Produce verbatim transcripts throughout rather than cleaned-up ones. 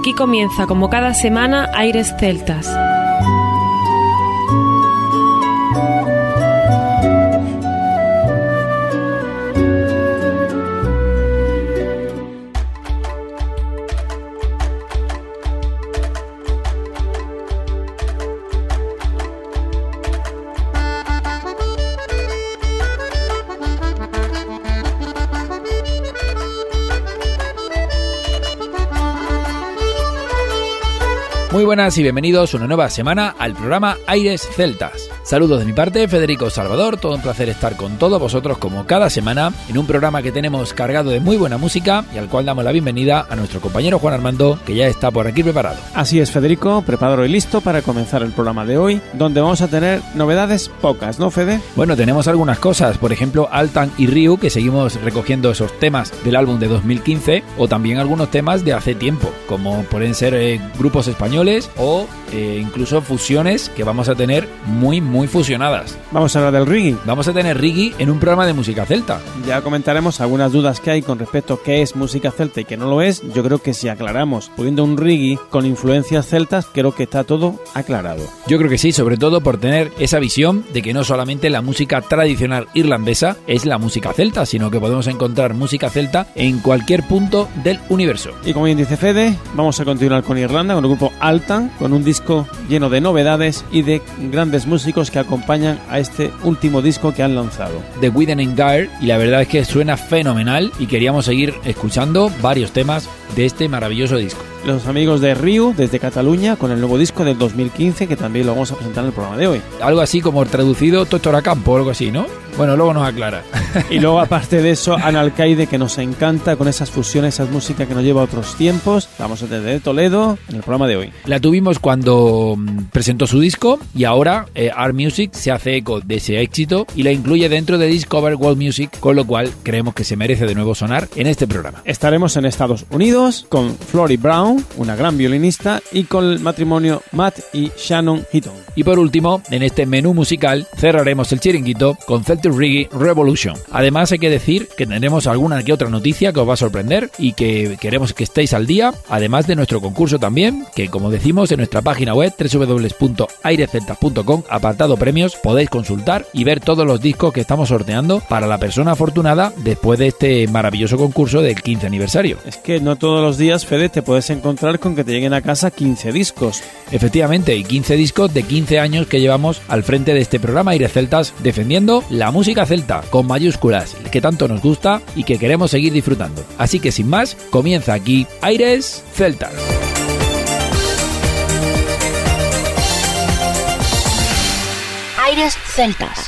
Aquí comienza, como cada semana, Aires Celtas. Muy buenas y bienvenidos una nueva semana al programa Aires Celtas. Saludos de mi parte, Federico Salvador, todo un placer estar con todos vosotros como cada semana en un programa que tenemos cargado de muy buena música y al cual damos la bienvenida a nuestro compañero Juan Armando, que ya está por aquí preparado. Así es, Federico, preparado y listo para comenzar el programa de hoy, donde vamos a tener novedades pocas, ¿no, Fede? Bueno, tenemos algunas cosas, por ejemplo, Altan y Ryu, que seguimos recogiendo esos temas del álbum de dos mil quince, o también algunos temas de hace tiempo, como pueden ser eh, grupos españoles o eh, incluso fusiones que vamos a tener muy, muy fusionadas. Vamos a hablar del reggae. Vamos a tener reggae en un programa de música celta. Ya comentaremos algunas dudas que hay con respecto a qué es música celta y qué no lo es. Yo creo que si aclaramos poniendo un reggae con influencias celtas, creo que está todo aclarado. Yo creo que sí, sobre todo por tener esa visión de que no solamente la música tradicional irlandesa es la música celta, sino que podemos encontrar música celta en cualquier punto del universo. Y como bien dice Fede, vamos a continuar con Irlanda, con el grupo Altan, con un disco lleno de novedades y de grandes músicos que acompañan a este último disco que han lanzado. The Widen and Gear, y la verdad es que suena fenomenal y queríamos seguir escuchando varios temas de este maravilloso disco. Los amigos de Ryu, desde Cataluña, con el nuevo disco del dos mil quince, que también lo vamos a presentar en el programa de hoy. Algo así como traducido Totoracampo o algo así, ¿no? Bueno, luego nos aclara. Y luego, aparte de eso, Analcaide, que nos encanta con esas fusiones, esas músicas que nos lleva a otros tiempos. Vamos a tener de Toledo en el programa de hoy. La tuvimos cuando presentó su disco y ahora eh, Art Music se hace eco de ese éxito y la incluye dentro de Discover World Music, con lo cual creemos que se merece de nuevo sonar en este programa. Estaremos en Estados Unidos con Flori Brown, una gran violinista, y con el matrimonio Matt y Shannon Heaton. Y por último, en este menú musical cerraremos el chiringuito con Celtic Reggae Revolution. Además, hay que decir que tendremos alguna que otra noticia que os va a sorprender y que queremos que estéis al día, además de nuestro concurso también, que como decimos en nuestra página web doble u doble u doble u punto aires celtas punto com, apartado premios, podéis consultar y ver todos los discos que estamos sorteando para la persona afortunada después de este maravilloso concurso del quince aniversario. Es que no todos los días, Fede, te puedes encontrar con que te lleguen a casa quince discos. Efectivamente, y quince discos de quince años que llevamos al frente de este programa Aires Celtas, defendiendo la música celta con mayúsculas, que tanto nos gusta y que queremos seguir disfrutando. Así que sin más, comienza aquí Aires Celtas. Aires Celtas.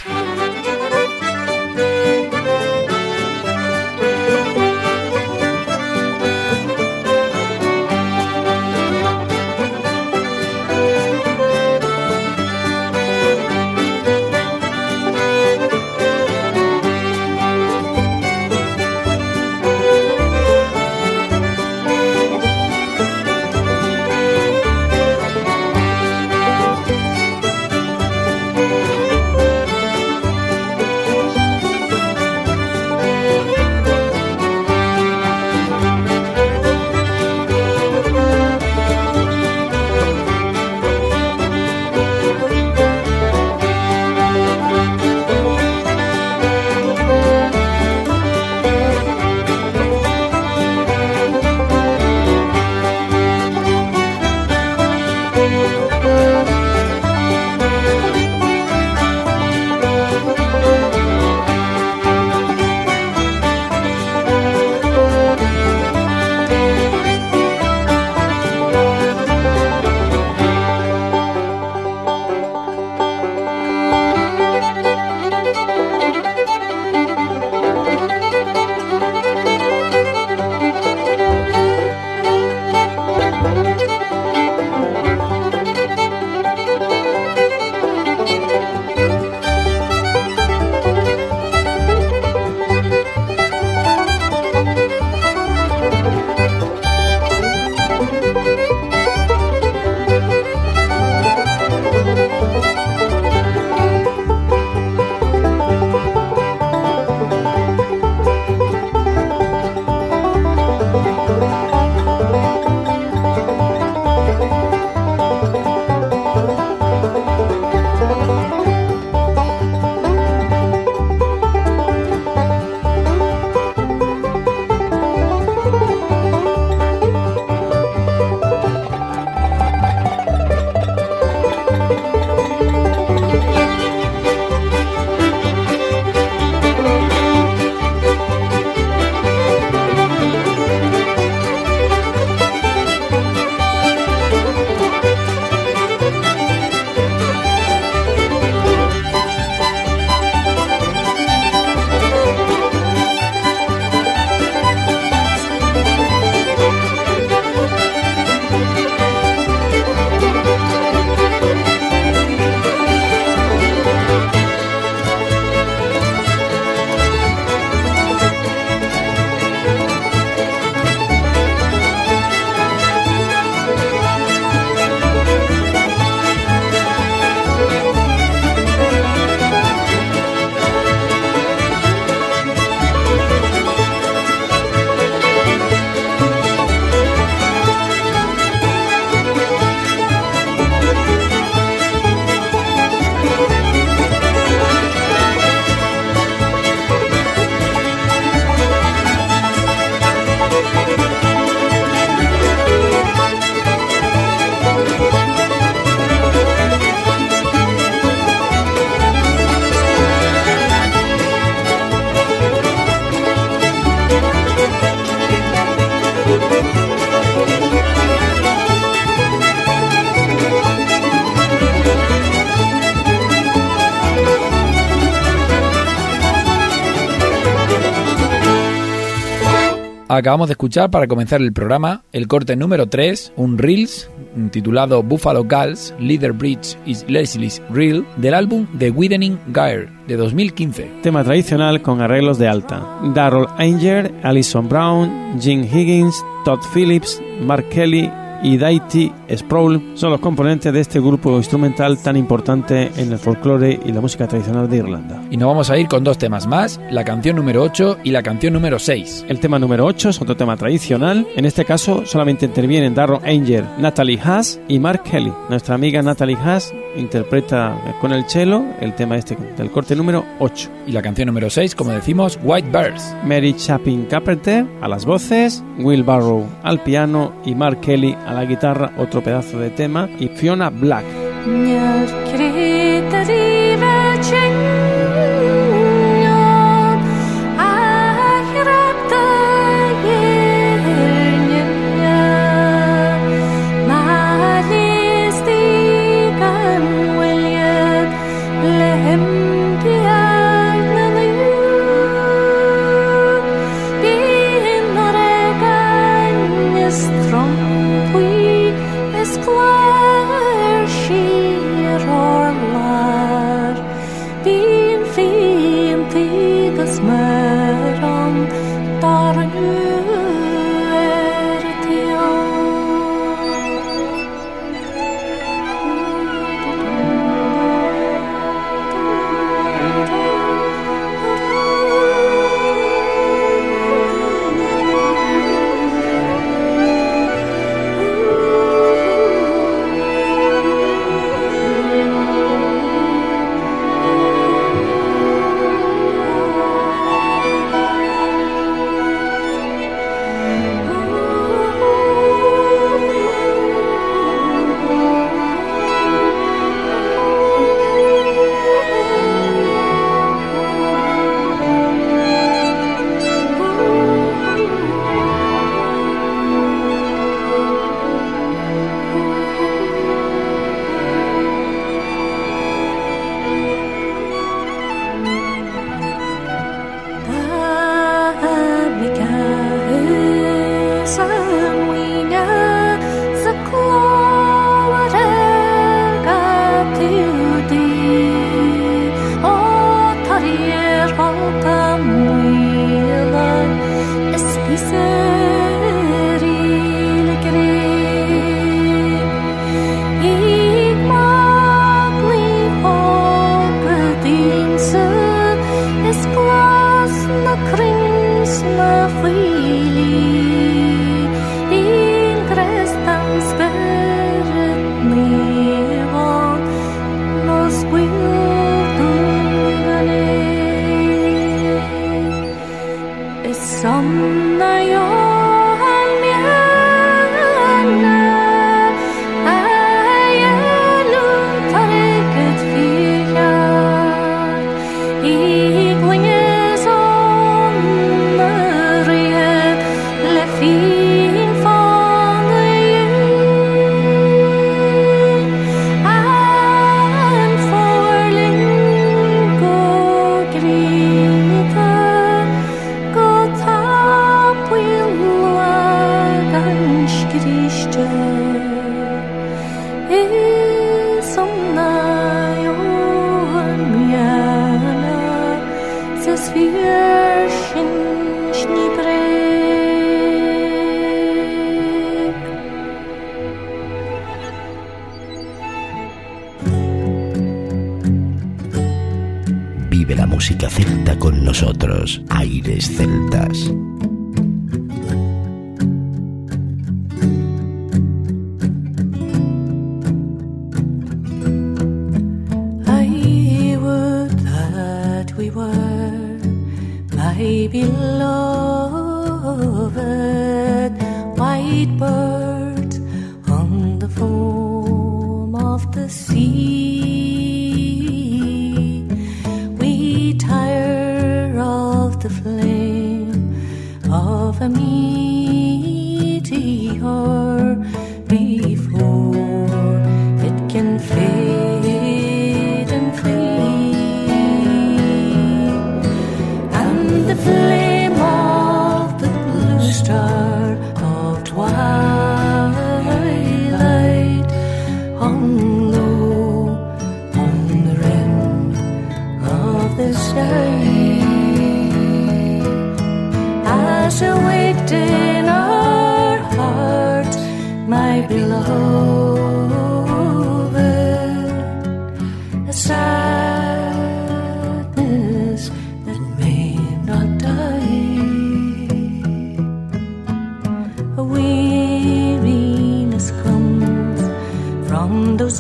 Acabamos de escuchar para comenzar el programa el corte número tres, un Reels titulado Buffalo Gals, Leather Bridge is Leslie's Reel, del álbum The Widening Gyre de dos mil quince. Tema tradicional con arreglos de alta. Darrell Anger, Alison Brown, Gene Higgins, Todd Phillips, Mark Kelly y Daity Sproul son los componentes de este grupo instrumental tan importante en el folclore y la música tradicional de Irlanda. Y nos vamos a ir con dos temas más, la canción número ocho y la canción número seis. El tema número ocho es otro tema tradicional. En este caso solamente intervienen Darrell Anger, Natalie Haas y Mark Kelly. Nuestra amiga Natalie Haas interpreta con el cello el tema este del corte número ocho. Y la canción número seis, como decimos, White Birds. Mary Chapin Carpenter a las voces, Will Barrow al piano y Mark Kelly a la guitarra, otro pedazo de tema, y Fiona Black. Vive la música celta con nosotros, Aires Celtas. I would that we were, my beloved, white birds on the foam of the sea. The flame of a meteor before it can fade and flee, and the flame of the blue die as a weight in our hearts, my beloved, a sadness that may not die, a weariness comes from those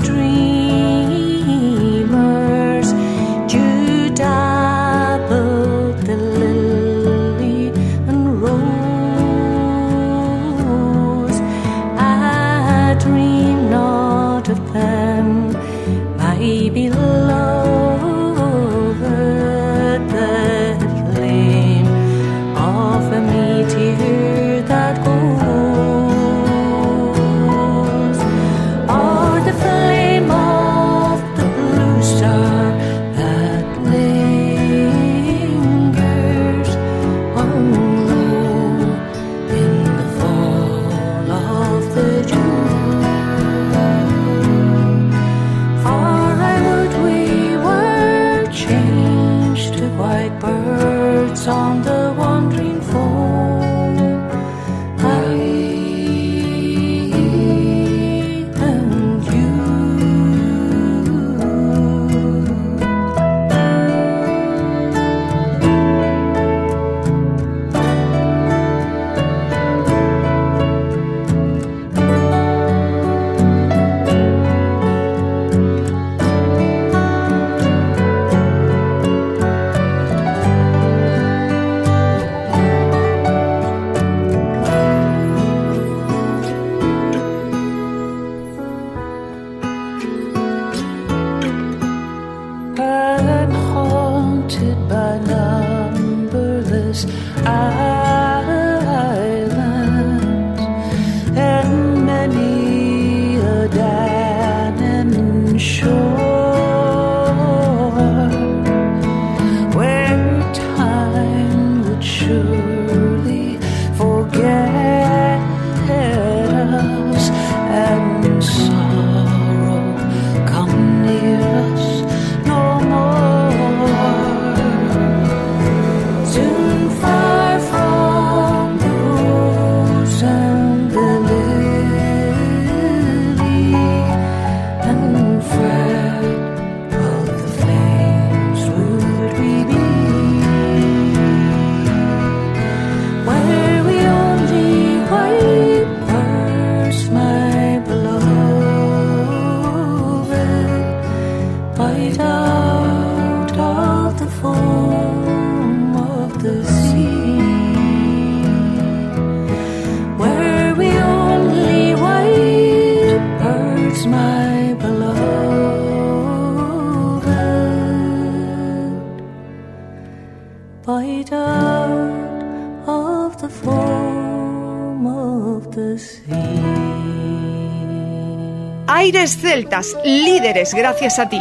dreamers, you dabble the lily and rose. I dream not of them, my beloved, the flame of a meteor that goes, or the flame of the blue star that lingers on low in the fall of the June. For I would we were changed to white birds on the wandering foam. I and you. I'm haunted by numberless islands and many a Danann shore, where time would surely forget us and sorrow come near us no more. Soon far from the rose and the lily, and fret of the flames would we be, where we only white birds, my beloved, bite out of the foam of the sea, where we only white birds, my beloved, bite out of the foam of the sea. Aires celtas, líderes gracias a ti.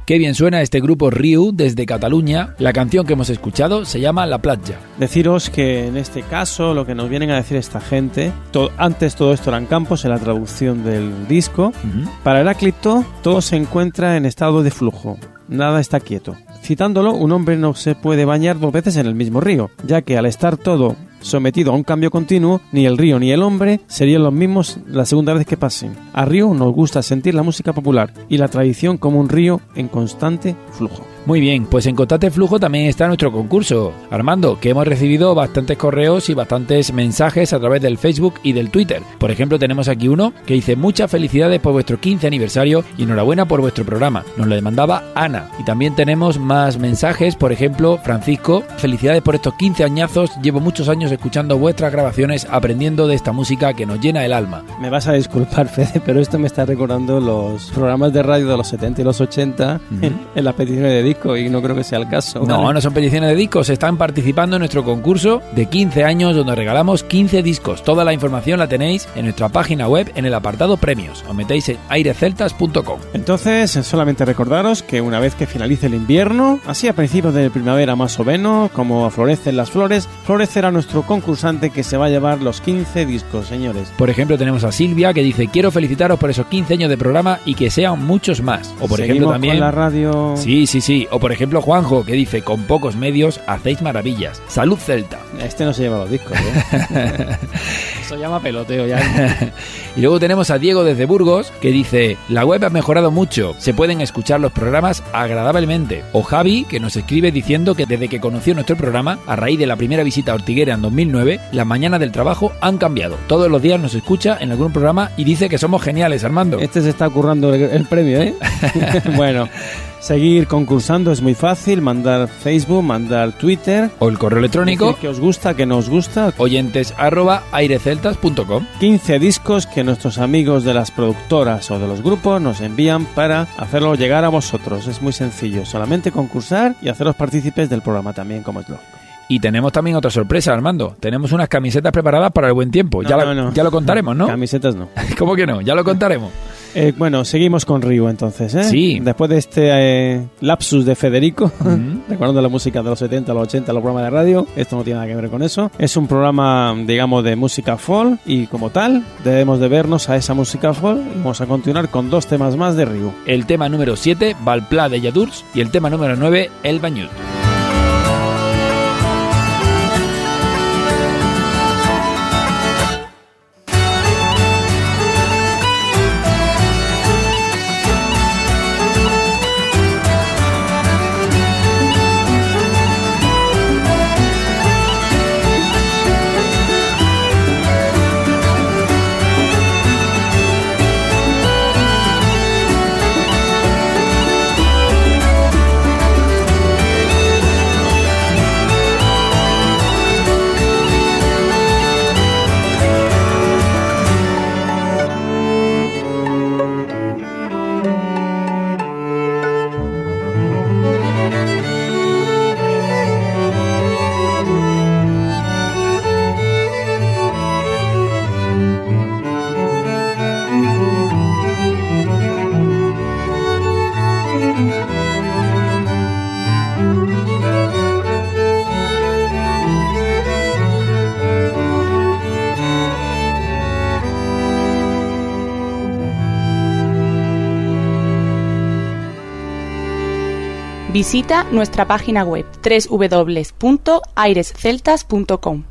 Qué bien suena este grupo Riu desde Cataluña. La canción que hemos escuchado se llama La Platja. Deciros que en este caso lo que nos vienen a decir esta gente, to- antes todo esto eran campos en la traducción del disco. Uh-huh. Para Heráclito todo se encuentra en estado de flujo, nada está quieto. Citándolo, un hombre no se puede bañar dos veces en el mismo río, ya que al estar todo sometido a un cambio continuo, ni el río ni el hombre serían los mismos la segunda vez que pasen. A Riu nos gusta sentir la música popular y la tradición como un río en constante flujo. Muy bien, pues en Constante Flujo también está nuestro concurso, Armando, que hemos recibido bastantes correos y bastantes mensajes a través del Facebook y del Twitter. Por ejemplo, tenemos aquí uno que dice: muchas felicidades por vuestro quince aniversario y enhorabuena por vuestro programa. Nos lo demandaba Ana. Y también tenemos más mensajes, por ejemplo, Francisco: felicidades por estos quince añazos, llevo muchos años escuchando vuestras grabaciones, aprendiendo de esta música que nos llena el alma. Me vas a disculpar, Fede, pero esto me está recordando los programas de radio de los setenta y los ochenta, uh-huh. en, en las peticiones de disco, y no creo que sea el caso. No, ¿vale? No son peticiones de discos, están participando en nuestro concurso de quince años donde regalamos quince discos. Toda la información la tenéis en nuestra página web en el apartado premios. Os metéis en aires celtas punto com. Entonces, solamente recordaros que una vez que finalice el invierno, así a principios de primavera más o menos, como florecen las flores, florecerá nuestro concursante que se va a llevar los quince discos, señores. Por ejemplo, tenemos a Silvia que dice: quiero felicitaros por esos quince años de programa y que sean muchos más. O por Seguimos ejemplo también con la radio. Sí, sí, sí. O por ejemplo Juanjo que dice: con pocos medios hacéis maravillas. Salud Celta. Este no se lleva los discos, ¿eh? Eso llama peloteo ya. Y luego tenemos a Diego desde Burgos que dice: la web ha mejorado mucho, se pueden escuchar los programas agradablemente. O Javi que nos escribe diciendo que desde que conoció nuestro programa, a raíz de la primera visita a Ortiguera en dos mil nueve, las mañanas del trabajo han cambiado. Todos los días nos escucha en algún programa y dice que somos geniales, Armando. Este se está currando el, el premio, ¿eh? Bueno, seguir concursando es muy fácil: mandar Facebook, mandar Twitter o el correo electrónico. Decir que os gusta, que no os gusta. Oyentes arroba aireceltas punto com. quince discos que nuestros amigos de las productoras o de los grupos nos envían para hacerlo llegar a vosotros. Es muy sencillo, solamente concursar y haceros partícipes del programa también, como es lógico. Y tenemos también otra sorpresa, Armando. Tenemos unas camisetas preparadas para el buen tiempo. No, ya, no, la, no. ya lo contaremos, ¿no? Camisetas no. ¿Cómo que no? Ya lo contaremos. Eh, bueno, seguimos con Riu entonces, ¿eh? Sí. Después de este eh, lapsus de Federico, uh-huh. recordando la música de los setenta, los ochenta, los programas de radio, esto no tiene nada que ver con eso. Es un programa, digamos, de música folk y como tal debemos de vernos a esa música folk y vamos a continuar con dos temas más de Riu. El tema número siete, Valpla de Lladurs, y el tema número nueve, El Banyut. Visita nuestra página web doble u doble u doble u punto aires celtas punto com.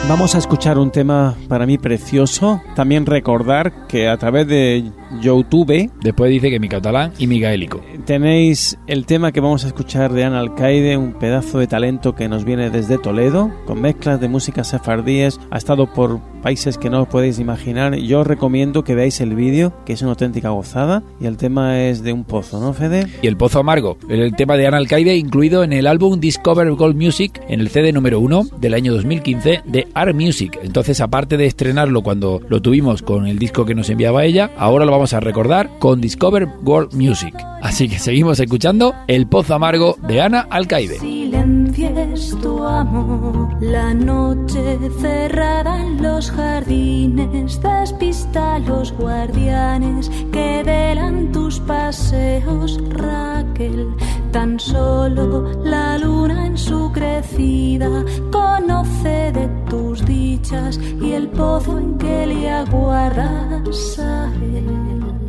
Vamos a escuchar un tema para mí precioso. También recordar que a través de YouTube, después dice que mi catalán y mi gaélico, tenéis el tema que vamos a escuchar de Ana Alcaide, un pedazo de talento que nos viene desde Toledo, con mezclas de música sefardíes. Ha estado por países que no os podéis imaginar. Yo os recomiendo que veáis el vídeo, que es una auténtica gozada. Y el tema es de un pozo, ¿no, Fede? Y el pozo amargo, el tema de Ana Alcaide, incluido en el álbum Discover Gold Music, en el C D número uno del año dos mil quince de Art Music. Entonces, aparte de estrenarlo cuando lo tuvimos con el disco que nos enviaba ella, ahora lo vamos a recordar con Discover World Music. Así que seguimos escuchando El Pozo Amargo de Ana Alcaide. Silencies tu amor, la noche cerrada en los jardines, despista a los guardianes que velan tus paseos, Raquel. Tan solo la luna en su crecida conoce de tus dichas y el pozo en que le aguardas a él.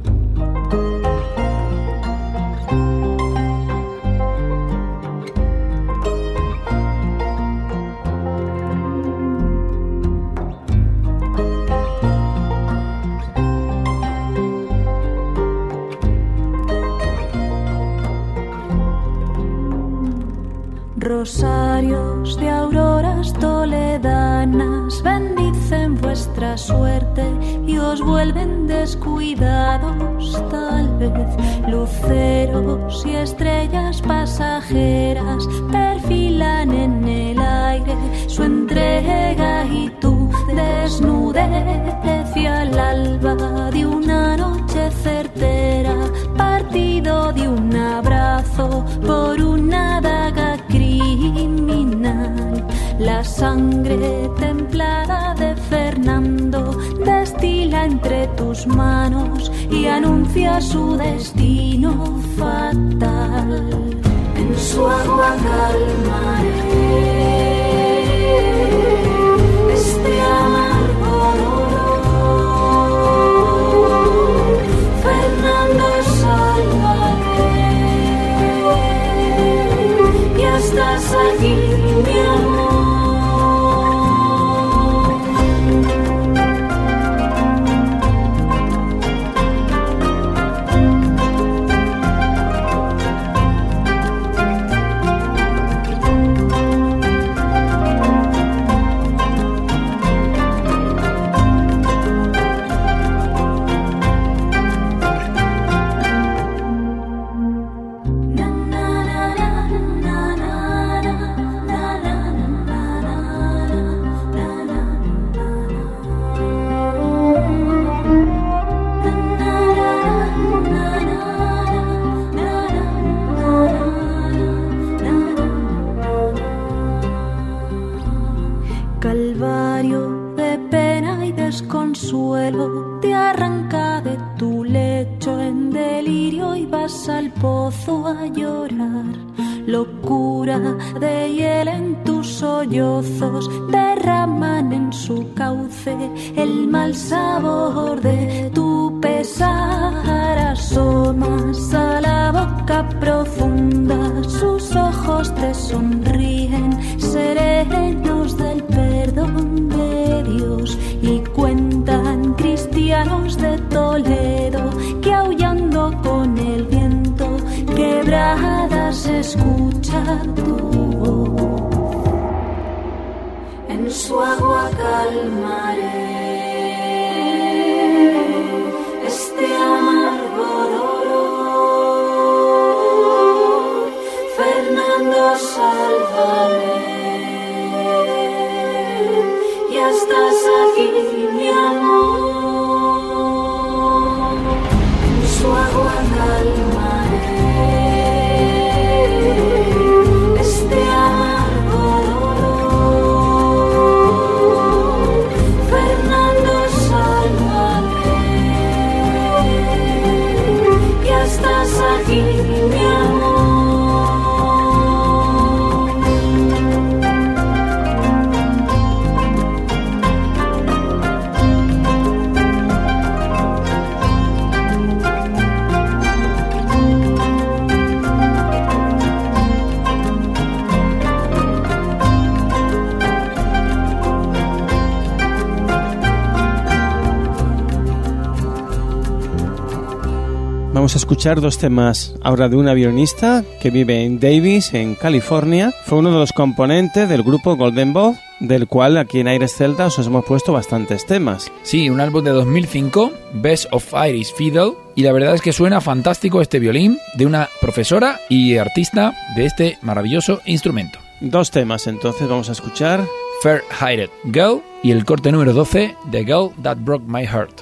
Rosarios de auroras toledanas bendicen vuestra suerte y os vuelven descuidados tal vez. Luceros y estrellas pasajeras perfilan en el aire su entrega y tu desnudez hacia el alba de una noche certera, partido de un abrazo por una daga criminal. La sangre templada de Fernando destila entre tus manos y anuncia su destino fatal. En su agua calmaré este amargo dolor. Fernando, sálvame, ya estás aquí, mi amor. Calvario de pena y desconsuelo te arranca de tu lecho en delirio y vas al pozo a llorar. Locura de hiel en tus sollozos derraman en su cauce el mal sabor de tu pesar. Asomas a la boca profunda, sus ojos te sonríen serenos del perdón de Dios y cuentan cristianos de Toledo que aullando con el viento quebradas escucha tu voz. En su agua calmaré este amargo dolor. Fernando, sálvame, ya estás aquí, mi amor. En su agua calmaré este amargo dolor. Fernando, sálvame, ya estás aquí, mi amor. Vamos a escuchar dos temas ahora de una violinista que vive en Davis, en California. Fue uno de los componentes del grupo Golden Bough, del cual aquí en Aires Celtas os hemos puesto bastantes temas. Sí, un álbum de dos mil cinco, Best of Irish Fiddle, y la verdad es que suena fantástico este violín de una profesora y artista de este maravilloso instrumento. Dos temas, entonces vamos a escuchar Fair-Haired Girl y el corte número doce, The Girl That Broke My Heart.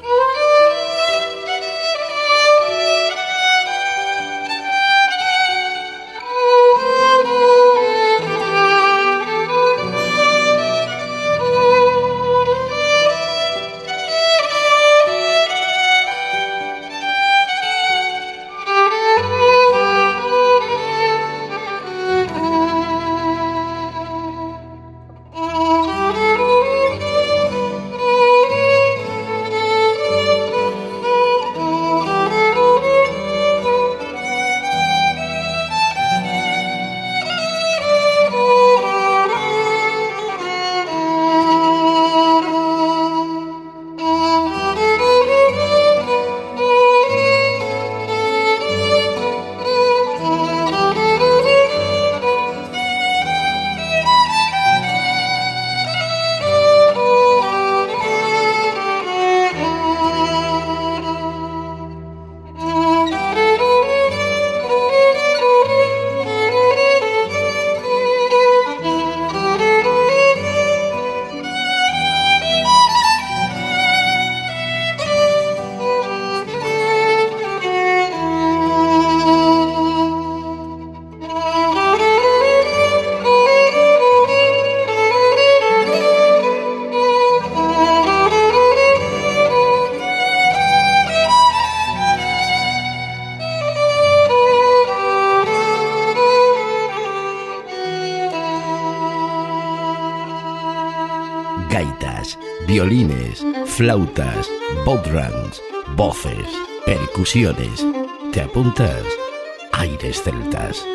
Gaitas, violines, flautas, bodhrans, voces, percusiones. ¿Te apuntas? Aires Celtas.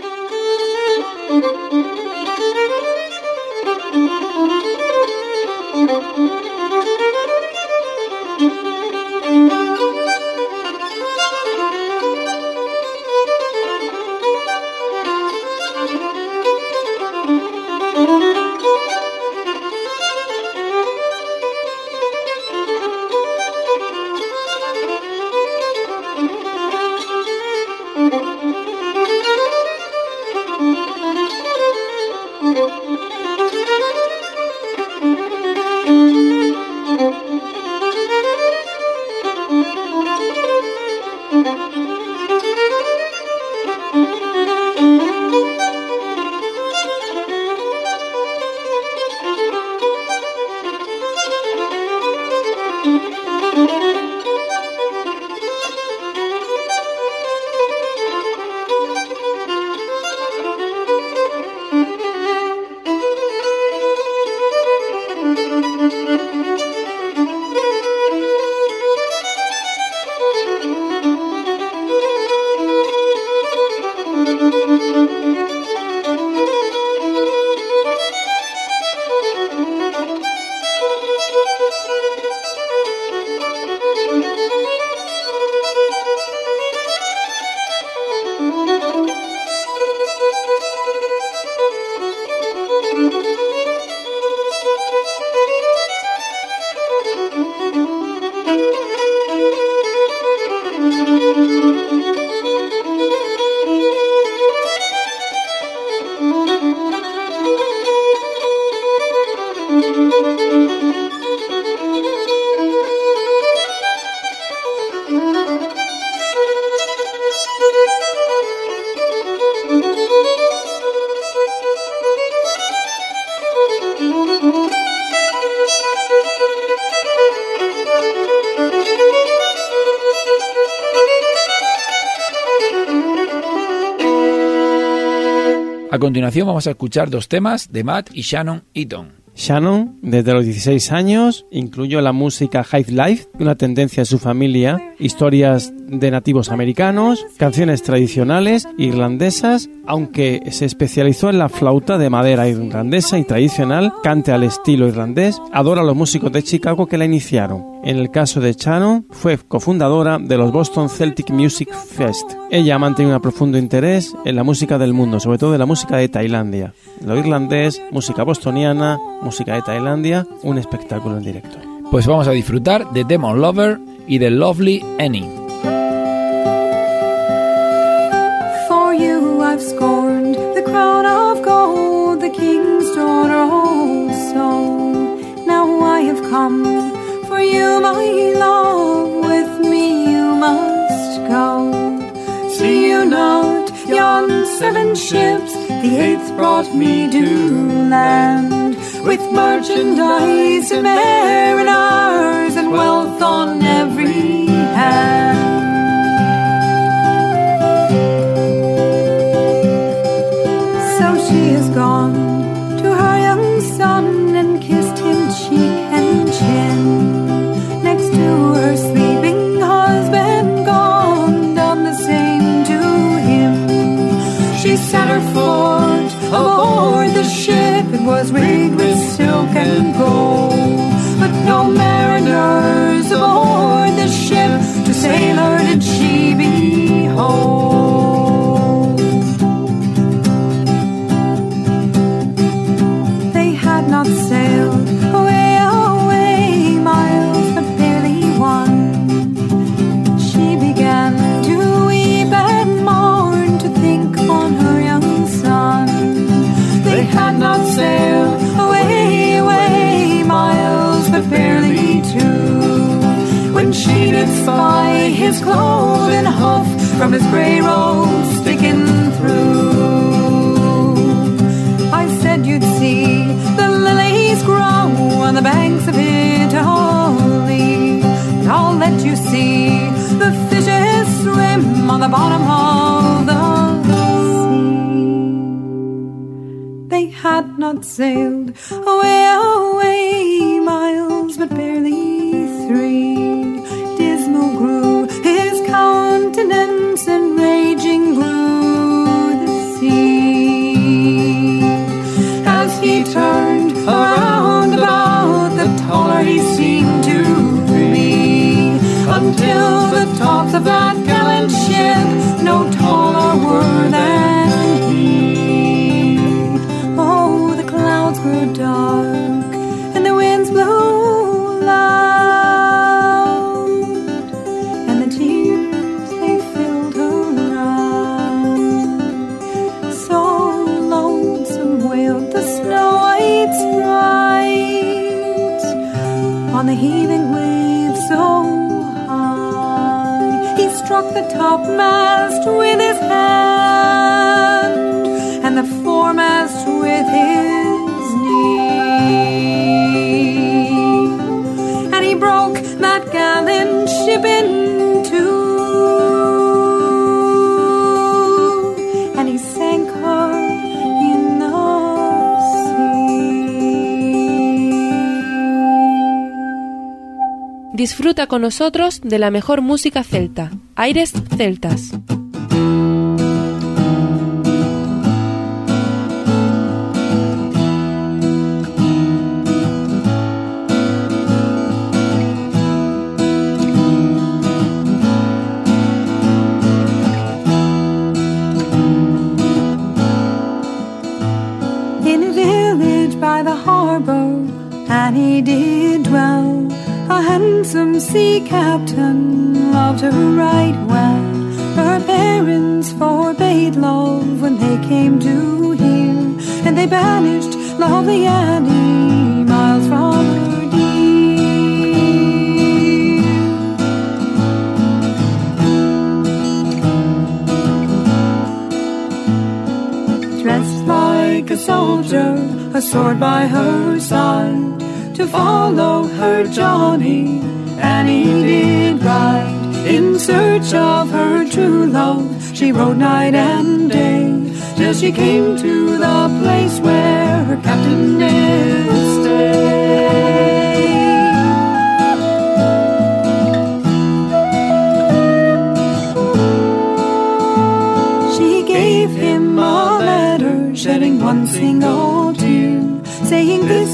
A continuación vamos a escuchar dos temas de Matt y Shannon Eaton. Shannon, desde los dieciséis años, incluyó la música High Life, una tendencia en su familia, historias de nativos americanos, canciones tradicionales irlandesas, aunque se especializó en la flauta de madera irlandesa y tradicional, cante al estilo irlandés, adora a los músicos de Chicago que la iniciaron. En el caso de Shannon, fue cofundadora de los Boston Celtic Music Fest. Ella ha mantenido un profundo interés en la música del mundo, sobre todo en la música de Tailandia. Lo irlandés, música bostoniana, música de Tailandia, un espectáculo en directo. Pues vamos a disfrutar de Demon Lover y de Lovely Annie. For you I've scorned the crown of gold, the king's daughter also. Now I have come for you, my love, with me you must go. See you not yon seven ships, the eighth brought me to land, with merchandise and mariners and wealth on every hand. So she is gone to her young son and kissed him cheek and chin, next to her sleeping husband gone, done the same to him. She set her foot aboard the ship, it was rigged with silk and gold, but no mariners aboard the ship, to sail her did she behold. They had not sailed away, away, miles but barely one. She began to weep and mourn, to think on her young son. They had not sailed away, away, miles but barely two, when she did spy his cloven hoof from his grey robe sticking through. I said you'd see the lilies grow on the banks of Italy, but I'll let you see the fishes swim on the bottom of the sea. They had not sailed away, away, miles but barely three. Dismal grew his countenance and raging grew the sea. As he turned around about, the taller he seemed to be, until the tops of that gallant ship no taller were than he. Oh, the clouds grew dark and the winds blew loud, and the tears they filled her eyes. So lonesome wailed the snow white sprite on the heaving waves so high. He struck the topmast with his hand and the foremast with his knee, and he broke that gallant ship in two, and he sank her in the sea. Disfruta con nosotros de la mejor música celta, Aires Celtas. In a village by the harbour Annie did dwell, a handsome sea captain loved her right well. Her parents forbade love when they came to hear, and they banished lovely Annie miles from her dear. Dressed like a soldier, a sword by her side, to follow her Johnny, Annie did ride. In search of her true love, she rode night and day, till she came to the place where her captain did stay.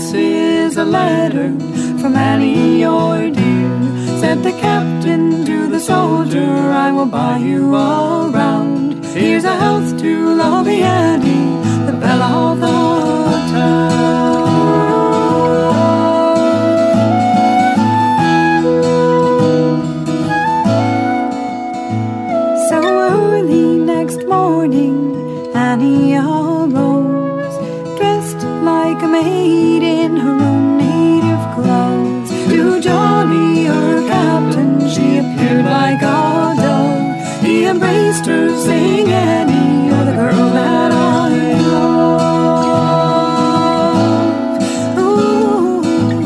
This is a letter from Annie, your dear. Said the captain to the soldier, I will buy you all round. Here's a health to lovely Annie, the belle of the town. So early next morning, Annie arose, dressed like a maid in her own native clothes. To Johnny, her captain, she appeared like a dove. He embraced her, saying, Annie, you're the girl that I love. Ooh.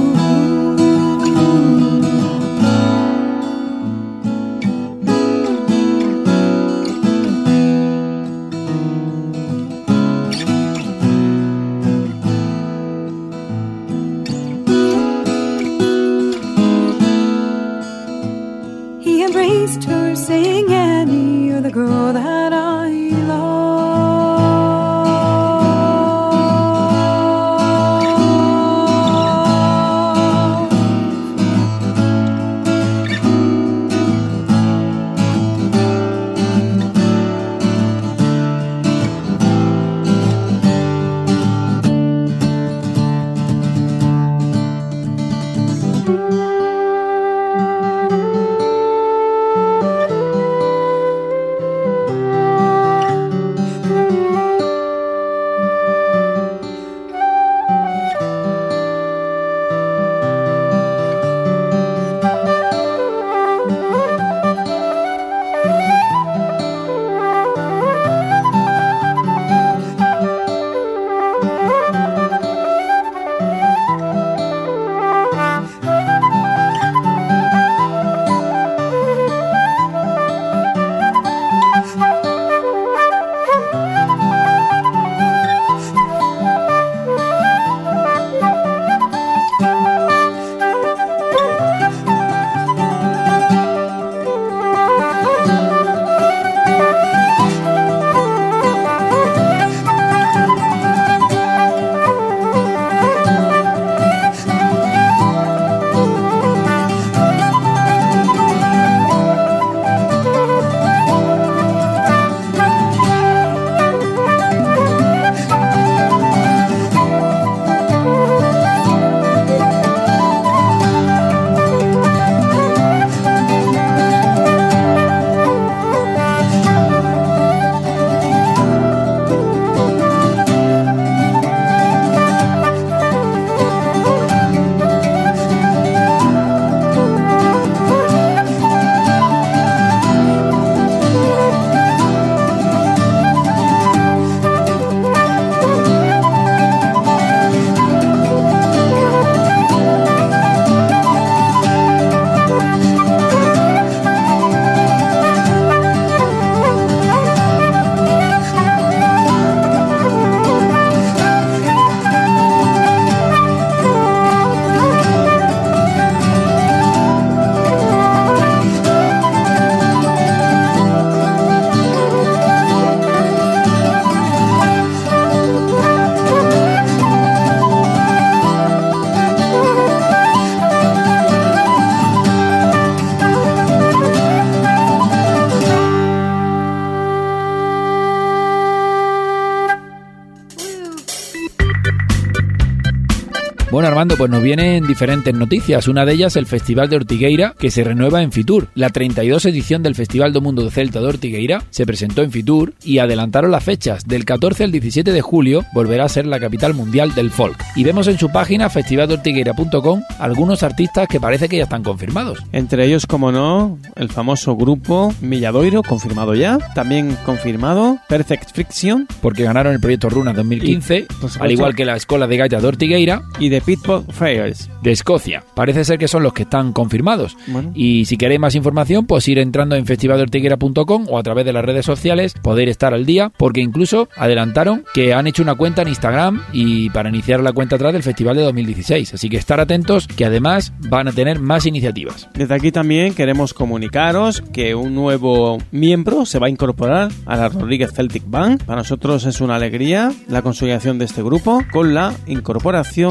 He embraced her, saying, Annie, you're the girl that I love. Bueno, Armando, pues nos vienen diferentes noticias. Una de ellas, el Festival de Ortigueira, que se renueva en Fitur. La treinta y dos edición del Festival do Mundo Celta de Ortigueira se presentó en Fitur y adelantaron las fechas. Del catorce al diecisiete de julio volverá a ser la capital mundial del folk. Y vemos en su página festival de ortigueira punto com algunos artistas que parece que ya están confirmados. Entre ellos, como no, el famoso grupo Milladoiro, confirmado ya. También confirmado Perfect Friction, porque ganaron el proyecto Runa dos mil quince, y, al igual que la Escola de Gaita de Ortigueira y de Pitbull Fairs de Escocia. Parece ser que son los que están confirmados. Bueno. Y si queréis más información, pues ir entrando en festival de ortigueira punto com o a través de las redes sociales, poder estar al día, porque incluso adelantaron que han hecho una cuenta en Instagram y para iniciar la cuenta atrás del festival de dos mil dieciséis. Así que estar atentos, que además van a tener más iniciativas. Desde aquí también queremos comunicaros que un nuevo miembro se va a incorporar a la Rodríguez Celtic Band. Para nosotros es una alegría la consolidación de este grupo con la incorporación, como os decía,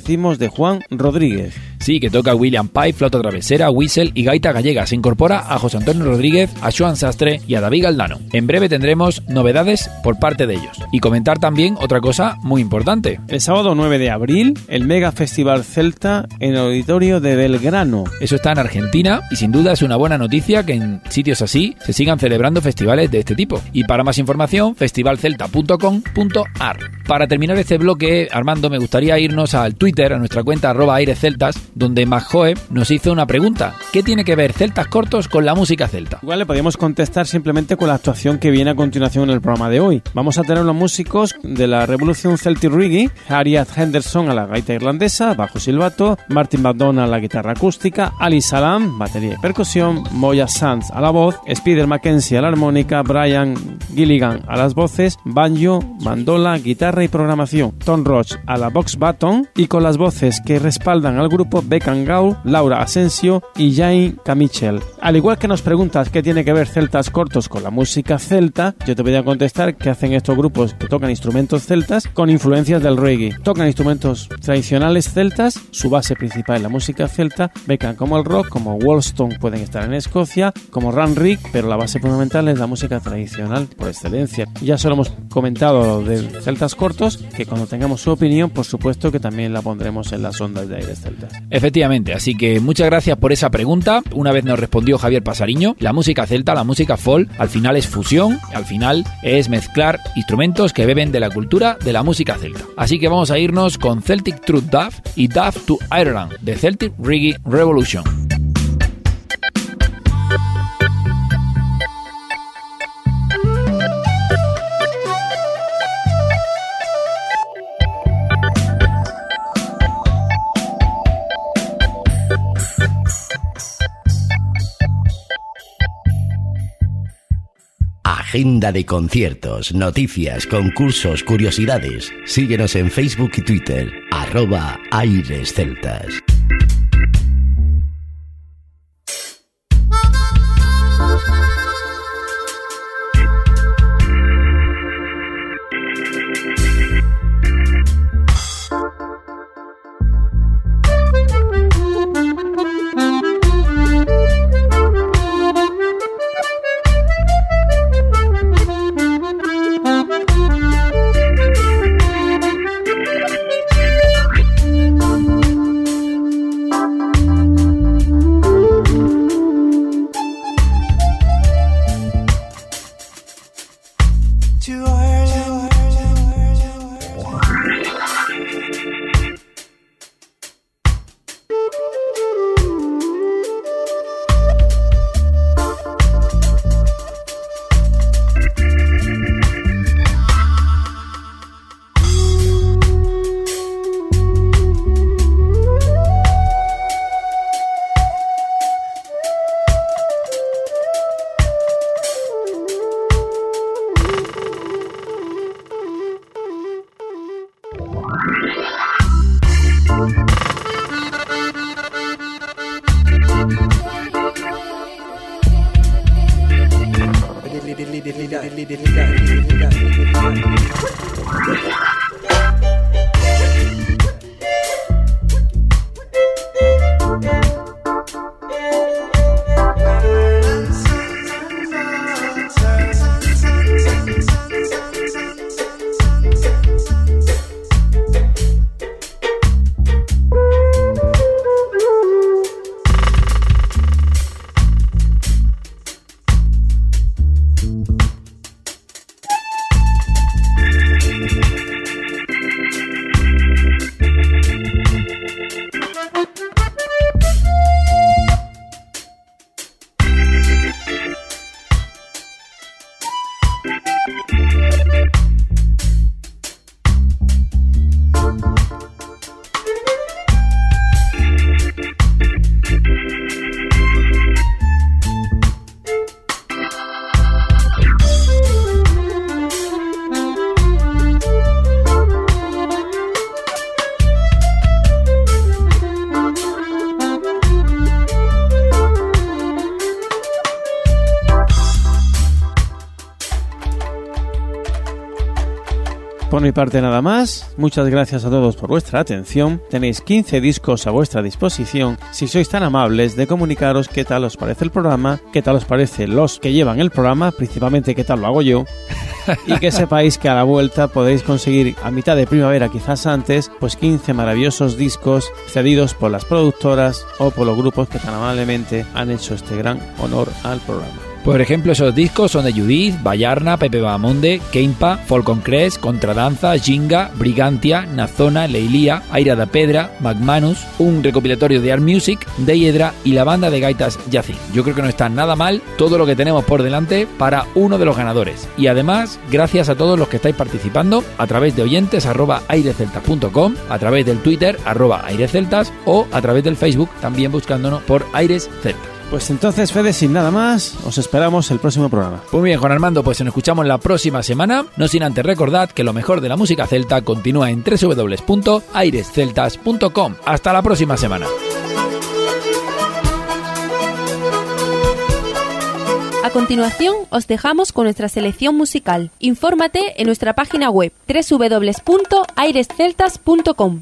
decimos de Juan Rodríguez. Sí, que toca William Pye, flauta travesera, whistle y gaita gallega. Se incorpora a José Antonio Rodríguez, a Joan Sastre y a David Galdano. En breve tendremos novedades por parte de ellos. Y comentar también otra cosa muy importante. El sábado nueve de abril, el Mega Festival Celta en el Auditorio de Belgrano. Eso está en Argentina y sin duda es una buena noticia que en sitios así se sigan celebrando festivales de este tipo. Y para más información, festival celta punto com punto a r. Para terminar este bloque, Armando, me gustaría irnos al Twitter, a nuestra cuenta arroba airesceltas, donde Majoe nos hizo una pregunta. ¿Qué tiene que ver celtas cortos con la música celta? Igual le podríamos contestar simplemente con la actuación que viene a continuación en el programa de hoy. Vamos a tener los músicos de la Revolución Celtic Reggae, Harriet Henderson a la gaita irlandesa, bajo silbato, Martin McDonald a la guitarra acústica, Ali Salam, batería y percusión, Moya Sands a la voz, Spider Mackenzie a la armónica, Brian Gilligan a las voces, banjo, mandola, guitarra y programación, Tom Roach a la box baton, y con las voces que respaldan al grupo Beckham Gaul, Laura Asensio y Jane Camichel. Al igual que nos preguntas qué tiene que ver celtas cortos con la música celta, yo te voy a contestar qué hacen estos grupos que tocan instrumentos celtas con influencias del reggae. Tocan instrumentos tradicionales celtas, su base principal es la música celta, Beckham como el rock, como Wollstone pueden estar en Escocia, como Ranrick, pero la base fundamental es la música tradicional por excelencia. Ya solo hemos comentado de celtas cortos, que cuando tengamos su opinión, por supuesto que también la pondremos en las ondas de Aires Celtas. Efectivamente, así que muchas gracias por esa pregunta. Una vez nos respondió Javier Pasariño, la música celta, la música folk, al final es fusión, al final es mezclar instrumentos que beben de la cultura de la música celta. Así que vamos a irnos con Celtic Truth Duff y Duff to Ireland, de Celtic Reggae Revolution. Agenda de conciertos, noticias, concursos, curiosidades. Síguenos en Facebook y Twitter, arroba Aires Celtas. Por mi parte nada más, muchas gracias a todos por vuestra atención. Tenéis quince discos a vuestra disposición si sois tan amables de comunicaros qué tal os parece el programa, qué tal os parece los que llevan el programa, principalmente qué tal lo hago yo, y que sepáis que a la vuelta podéis conseguir a mitad de primavera, quizás antes, pues quince maravillosos discos cedidos por las productoras o por los grupos que tan amablemente han hecho este gran honor al programa. Por ejemplo, esos discos son de Judith, Bayarna, Pepe Bahamonde, Keimpa, Folcon Crest, Contradanza, Jinga, Brigantia, Nazona, Leilía, Aira da Pedra, Magmanus, un recopilatorio de Art Music, de Hiedra y la banda de gaitas Yazin. Yo creo que no está nada mal todo lo que tenemos por delante para uno de los ganadores. Y además, gracias a todos los que estáis participando a través de oyentes arroba airesceltas punto com, a través del Twitter arroba airesceltas o a través del Facebook también buscándonos por Aires Celtas. Pues entonces, Fede, sin nada más, os esperamos el próximo programa. Muy bien, Juan Armando, pues nos escuchamos la próxima semana. No sin antes recordad que lo mejor de la música celta continúa en doble u doble u doble u punto airesceltas punto com. Hasta la próxima semana. A continuación, os dejamos con nuestra selección musical. Infórmate en nuestra página web doble u doble u doble u punto airesceltas punto com.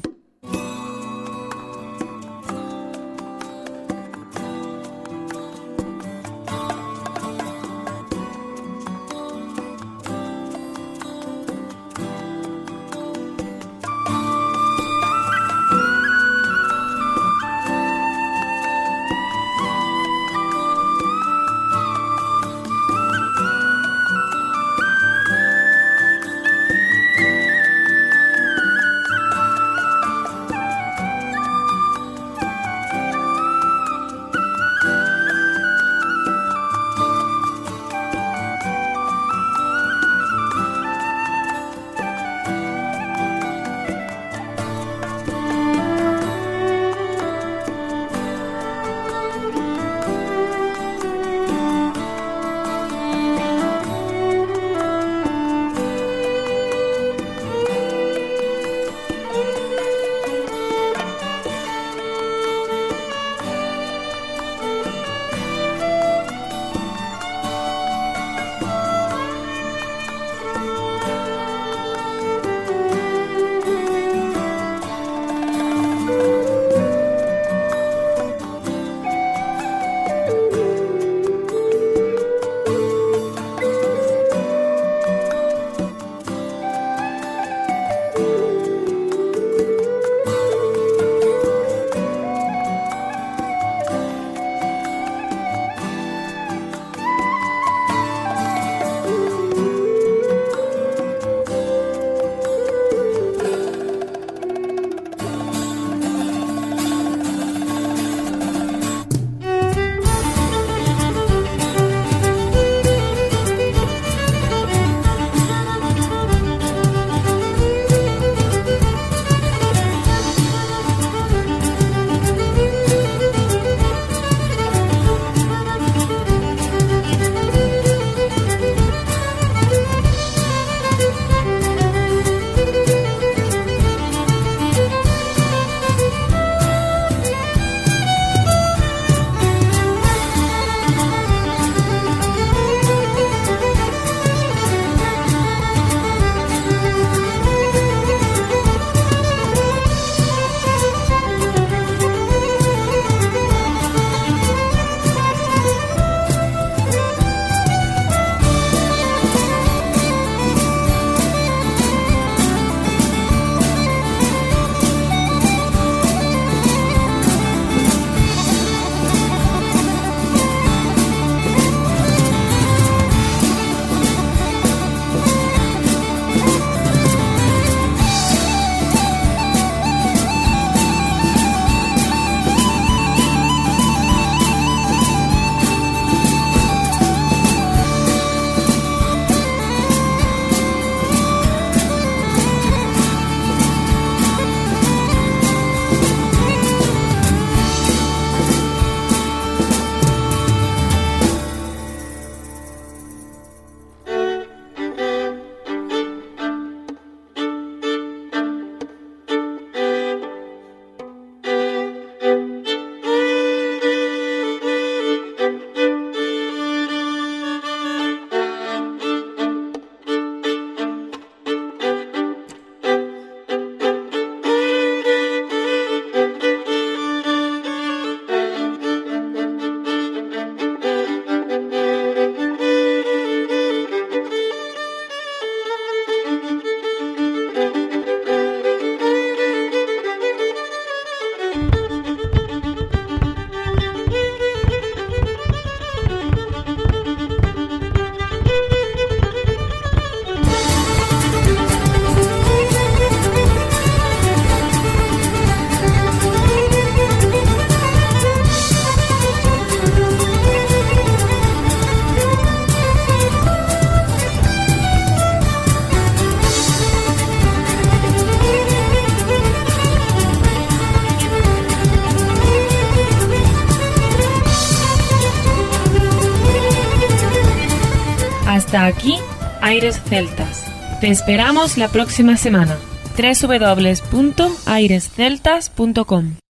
Hasta aquí, Aires Celtas. Te esperamos la próxima semana. doble u doble u doble u punto aires celtas punto com